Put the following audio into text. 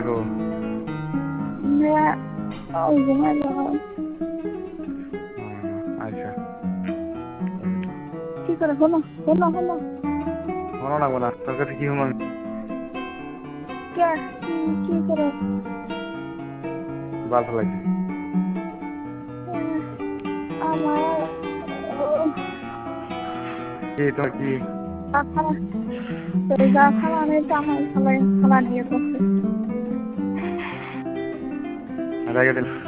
থাকো? আচ্ছা কি করে হলো হলো হলো শোনো লাগবো না, তোর কাছে কি হলো? কে কি করে বাল ফেলাইছি। আমার কি তোর কি খালা নেই তো আমার খালা দিয়ে করছে রেখে দিলাম।